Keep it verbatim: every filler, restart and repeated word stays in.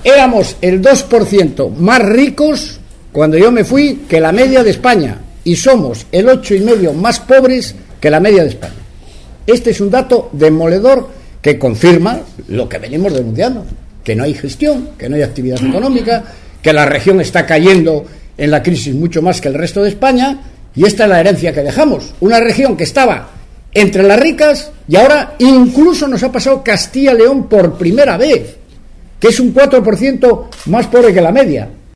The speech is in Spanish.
éramos el dos por ciento más ricos cuando yo me fui que la media de España, y somos el ocho coma cinco más pobres que la media de España. Este es un dato demoledor que confirma lo que venimos denunciando, que no hay gestión, que no hay actividad económica, que la región está cayendo en la crisis mucho más que el resto de España, y esta es la herencia que dejamos, una región que estaba entre las ricas y ahora incluso nos ha pasado Castilla y León por primera vez, que es un cuatro por ciento más pobre que la media.